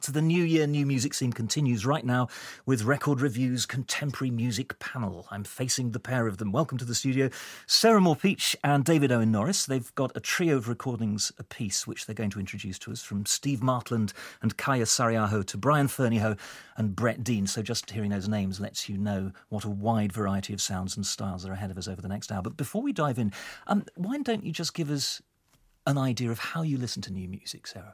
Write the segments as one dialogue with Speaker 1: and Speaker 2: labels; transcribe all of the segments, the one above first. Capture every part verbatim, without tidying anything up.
Speaker 1: So the New Year New Music Scene continues right now with Record Review's Contemporary Music Panel. I'm facing the pair of them. Welcome to the studio, Sarah Moore-Peach and David Owen Norris. They've got a trio of recordings apiece, which they're going to introduce to us, from Steve Martland and Kaya Sariaho to Brian Fernyhough and Brett Dean. So just hearing those names lets you know what a wide variety of sounds and styles are ahead of us over the next hour. But before we dive in, um, why don't you just give us an idea of how you listen to new music, Sarah?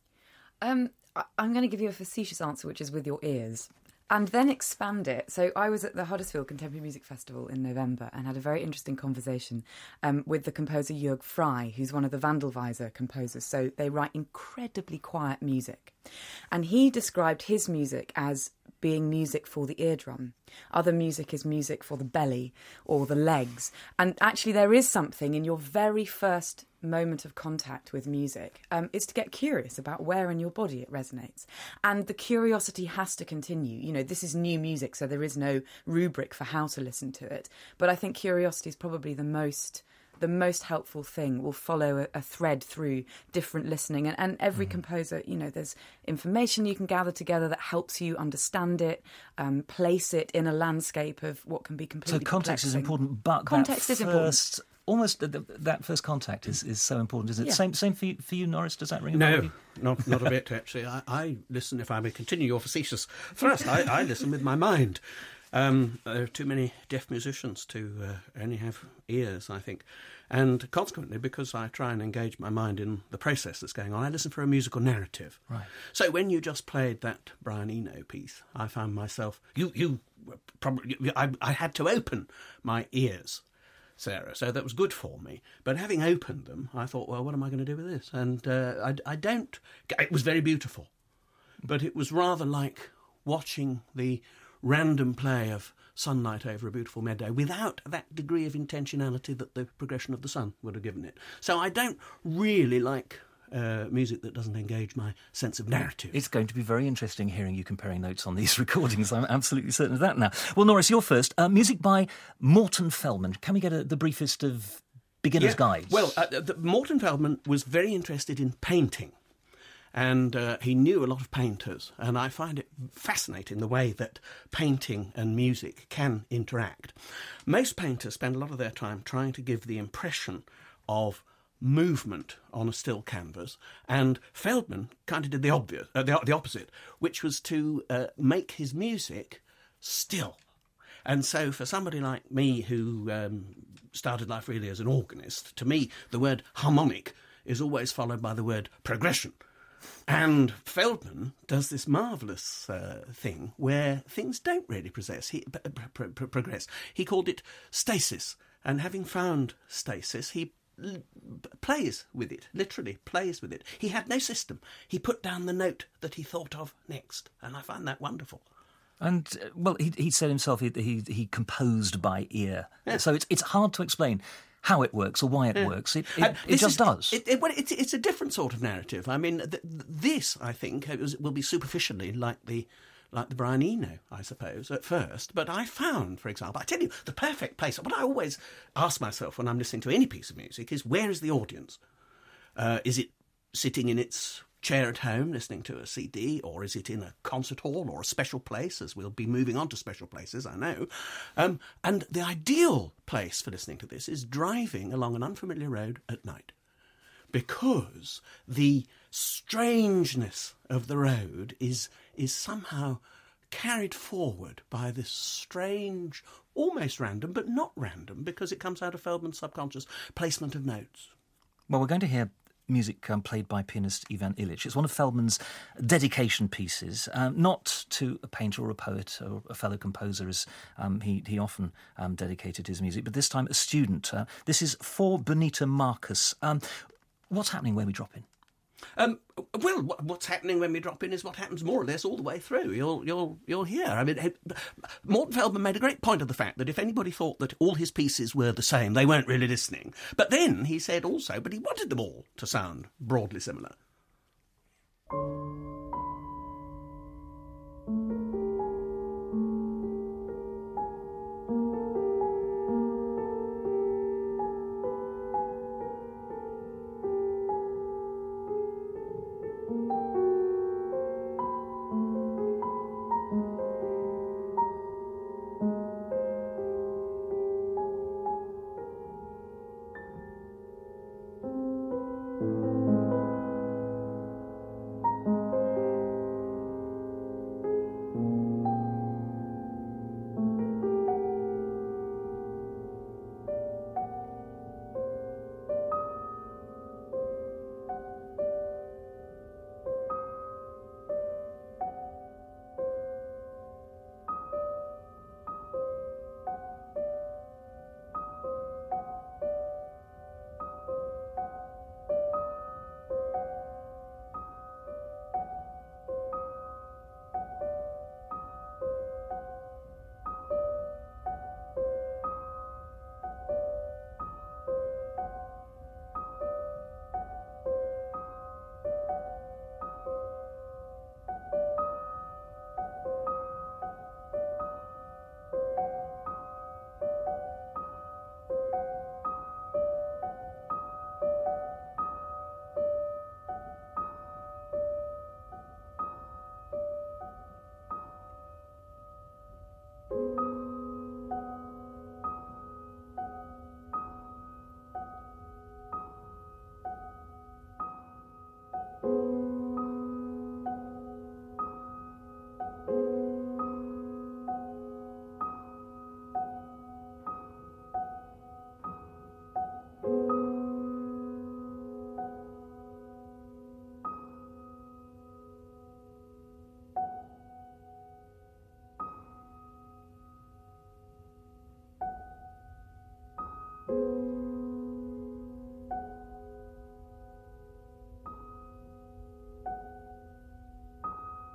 Speaker 2: Um... I'm going to give you a facetious answer, which is with your ears, and then expand it. So I was at the Huddersfield Contemporary Music Festival in November and had a very interesting conversation um, with the composer Jörg Frey, who's one of the Wandelweiser composers. So they write incredibly quiet music. And he described his music as being music for the eardrum. Other music is music for the belly or the legs. And actually there is something in your very first moment of contact with music um, is to get curious about where in your body it resonates. And the curiosity has to continue. You know, this is new music, so there is no rubric for how to listen to it. But I think curiosity is probably the most... the most helpful thing. Will follow a, a thread through different listening. And, and every mm. composer, you know, there's information you can gather together that helps you understand it, um, place it in a landscape of what can be completely
Speaker 1: So context is important, but
Speaker 2: context
Speaker 1: that
Speaker 2: is
Speaker 1: first,
Speaker 2: important.
Speaker 1: Almost the, the, that first contact is, is so important, isn't it?
Speaker 2: Yeah.
Speaker 1: Same same for you, for you, Norris? Does that ring a
Speaker 3: bell?
Speaker 1: No,
Speaker 3: not, not a bit, actually. I, I listen, if I may continue your facetious thrust, I, I listen with my mind. Um, there are too many deaf musicians to uh, only have ears, I think. And consequently, because I try and engage my mind in the process that's going on, I listen for a musical narrative.
Speaker 1: Right.
Speaker 3: So when you just played that Brian Eno piece, I found myself... You, you probably... I, I had to open my ears, Sarah, so that was good for me. But having opened them, I thought, well, what am I going to do with this? And uh, I, I don't... It was very beautiful, but it was rather like watching the random play of sunlight over a beautiful meadow without that degree of intentionality that the progression of the sun would have given it. So I don't really like uh, music that doesn't engage my sense of narrative.
Speaker 1: It's going to be very interesting hearing you comparing notes on these recordings. I'm absolutely certain of that now. Well, Norris, you're first. Uh, music by Morton Feldman. Can we get a, the briefest of beginner's
Speaker 3: yeah.
Speaker 1: guides?
Speaker 3: Well, uh, the, Morton Feldman was very interested in painting. And uh, he knew a lot of painters, and I find it fascinating the way that painting and music can interact. Most painters spend a lot of their time trying to give the impression of movement on a still canvas, and Feldman kind of did the obvious, uh, the, the opposite, which was to uh, make his music still. And so for somebody like me who um, started life really as an organist, to me the word harmonic is always followed by the word progression. And Feldman does this marvellous uh, thing where things don't really progress. He, pro- pro- progress. He called it stasis. And having found stasis, he l- plays with it, literally plays with it. He had no system. He put down the note that he thought of next. And I find that wonderful.
Speaker 1: And, uh, well, he, he said himself he, he, he composed by ear. Yeah. So it's it's hard to explain how it works or why it yeah. works. It, it, it just
Speaker 3: is,
Speaker 1: does.
Speaker 3: It, it, well, it's, it's a different sort of narrative. I mean, th- this, I think, will be superficially like the like the Brian Eno, I suppose, at first. But I found, for example, I tell you, the perfect place, what I always ask myself when I'm listening to any piece of music is, where is the audience? Uh, is it sitting in its chair at home listening to a C D, or is it in a concert hall or a special place, as we'll be moving on to special places, I know. Um, and the ideal place for listening to this is driving along an unfamiliar road at night, because the strangeness of the road is is somehow carried forward by this strange, almost random, but not random, because it comes out of Feldman's subconscious placement of notes.
Speaker 1: Well, we're going to hear music um, played by pianist Ivan Illich. It's one of Feldman's dedication pieces, um, not to a painter or a poet or a fellow composer, as um, he, he often um, dedicated his music, but this time a student. Uh, this is for Bonita Marcus. Um, what's happening when we drop in?
Speaker 3: Um, well, what's happening when we drop in is what happens more or less all the way through. You'll, you'll, you'll hear. I mean, Morton Feldman made a great point of the fact that if anybody thought that all his pieces were the same, they weren't really listening. But then he said also, but he wanted them all to sound broadly similar.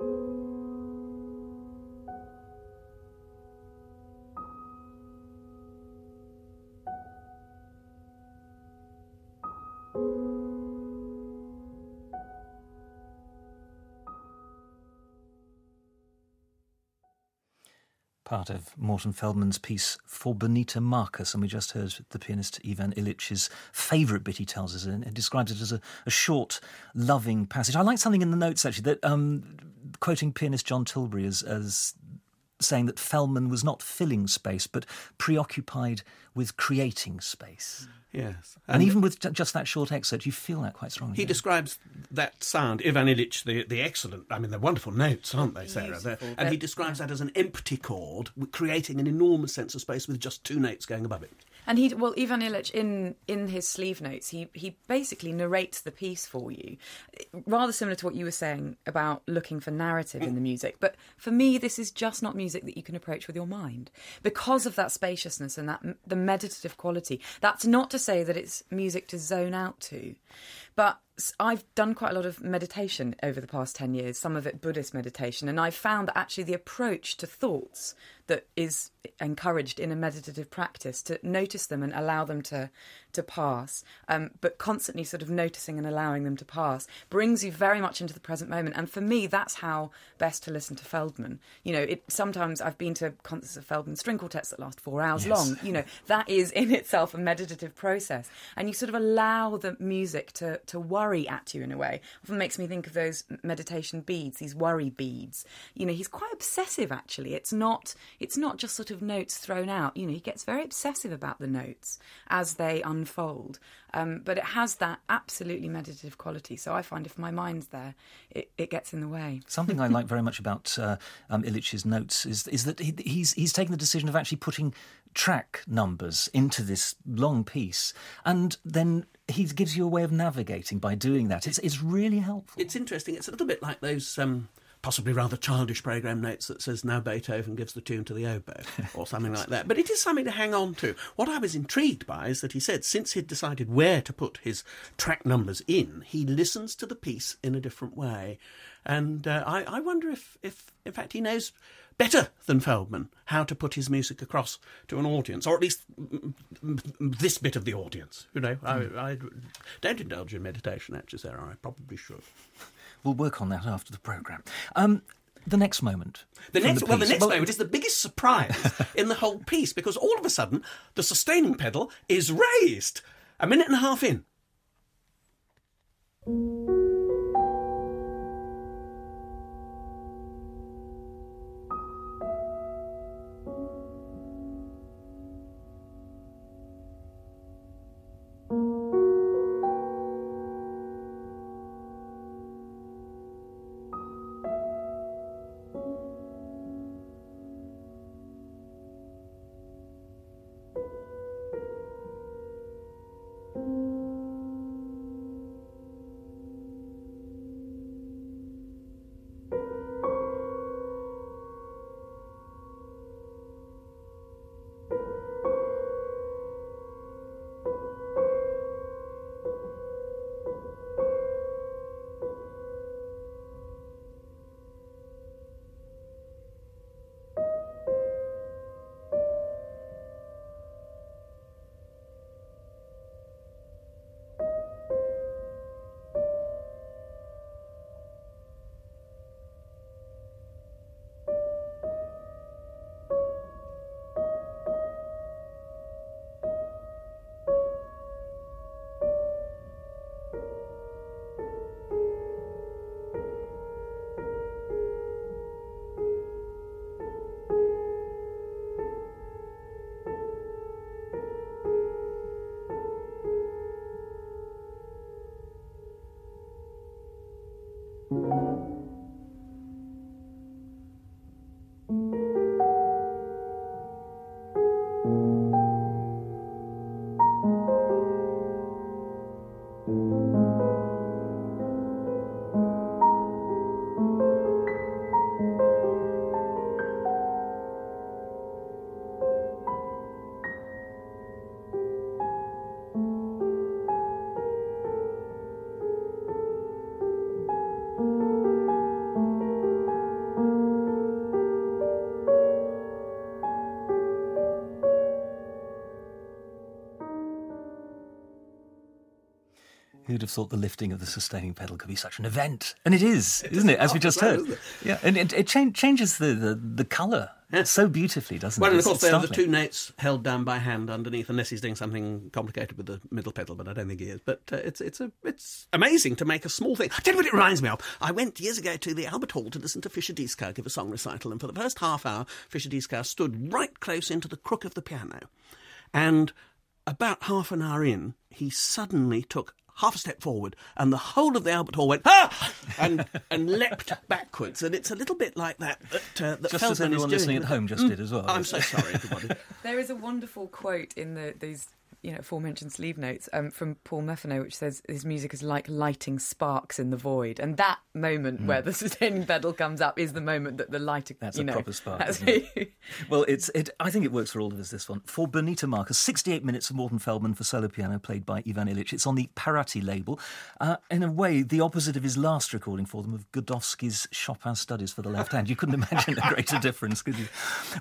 Speaker 1: Part of Morton Feldman's piece For Bonita Marcus, and we just heard the pianist Ivan Illich's favourite bit, he tells us, and it describes it as a, a short, loving passage. I like something in the notes, actually, that um, quoting pianist John Tilbury as, as saying that Feldman was not filling space, but preoccupied with creating space.
Speaker 3: Yes.
Speaker 1: And, and even with just that short excerpt, you feel that quite strongly.
Speaker 3: He describes that sound, Ivan Illich, the, the excellent, I mean, they're wonderful notes, aren't they, Sarah? And he describes that as an empty chord, creating an enormous sense of space with just two notes going above it.
Speaker 2: And he, well, Ivan Illich, in, in his sleeve notes, he, he basically narrates the piece for you, rather similar to what you were saying about looking for narrative in the music. But for me, this is just not music that you can approach with your mind because of that spaciousness and that the meditative quality. That's not to say that it's music to zone out to, but I've done quite a lot of meditation over the past ten years, some of it Buddhist meditation, and I've found that actually the approach to thoughts that is encouraged in a meditative practice, to notice them and allow them to to pass, um, but constantly sort of noticing and allowing them to pass, brings you very much into the present moment. And for me, that's how best to listen to Feldman. You know, it, sometimes I've been to concerts of Feldman string quartets that last four hours
Speaker 1: Yes.
Speaker 2: long. You know, that is in itself a meditative process. And you sort of allow the music to, to worry at you in a way. Often makes me think of those meditation beads, these worry beads. You know, he's quite obsessive, actually. It's not, it's not just sort of notes thrown out. You know, he gets very obsessive about the notes as they unfold. Um, but it has that absolutely meditative quality. So I find if my mind's there, it, it gets in the way.
Speaker 1: Something I like very much about uh, um, Illich's notes is is that he, he's he's taken the decision of actually putting track numbers into this long piece, and then he gives you a way of navigating by doing that. It's it's really helpful.
Speaker 3: It's interesting. It's a little bit like those um, possibly rather childish programme notes that says now Beethoven gives the tune to the oboe or something like that. But it is something to hang on to. What I was intrigued by is that he said since he'd decided where to put his track numbers in, he listens to the piece in a different way. And uh, I, I wonder if, if, in fact, he knows better than Feldman how to put his music across to an audience, or at least this bit of the audience. You know, mm. I, I don't indulge in meditation, actually, Sarah. I probably should.
Speaker 1: We'll work on that after the programme. Um, the next moment.
Speaker 3: The next,
Speaker 1: the
Speaker 3: well, the next
Speaker 1: well,
Speaker 3: moment is the biggest surprise in the whole piece, because all of a sudden the sustaining pedal is raised a minute and a half in.
Speaker 1: who'd have thought the lifting of the sustaining pedal could be such an event? And it is, it isn't it? As we just heard.
Speaker 3: Isn't it?
Speaker 1: Yeah, and it, it cha- changes the, the, the colour
Speaker 3: Yeah.
Speaker 1: so beautifully, doesn't
Speaker 3: Well,
Speaker 1: it?
Speaker 3: and of
Speaker 1: It's-
Speaker 3: course,
Speaker 1: it's
Speaker 3: there are the
Speaker 1: startling.
Speaker 3: two notes held down by hand underneath, unless he's doing something complicated with the middle pedal, but I don't think he is. But uh, it's it's a it's amazing to make a small thing. I tell you what it reminds me of. I went years ago to the Albert Hall to listen to Fischer Dieskau give a song recital, and for the first half hour, Fischer Dieskau stood right close into the crook of the piano. And about half an hour in, he suddenly took half a step forward, and the whole of the Albert Hall went, ah! and, and leapt backwards. And it's a little bit like that that, uh, that
Speaker 1: Just
Speaker 3: Feldman
Speaker 1: as everyone
Speaker 3: is doing.
Speaker 1: listening at home just did as well.
Speaker 3: I'm so sorry, everybody.
Speaker 2: There is a wonderful quote in the these you know aforementioned sleeve notes um, from Paul Meffano, which says his music is like lighting sparks in the void, and that moment
Speaker 1: Mm.
Speaker 2: where the sustaining pedal comes up is the moment that the lighting.
Speaker 1: That's
Speaker 2: you
Speaker 1: a
Speaker 2: know,
Speaker 1: proper spark,
Speaker 2: that's-
Speaker 1: isn't it? Well, it's. It, I think it works for all of us, this one. For Bonita Marcus, sixty-eight minutes of Morton Feldman for solo piano played by Ivan Illich. It's on the Parati label. Uh, in a way, the opposite of his last recording for them of Godowski's Chopin Studies for the Left Hand. You couldn't imagine a greater difference, could you?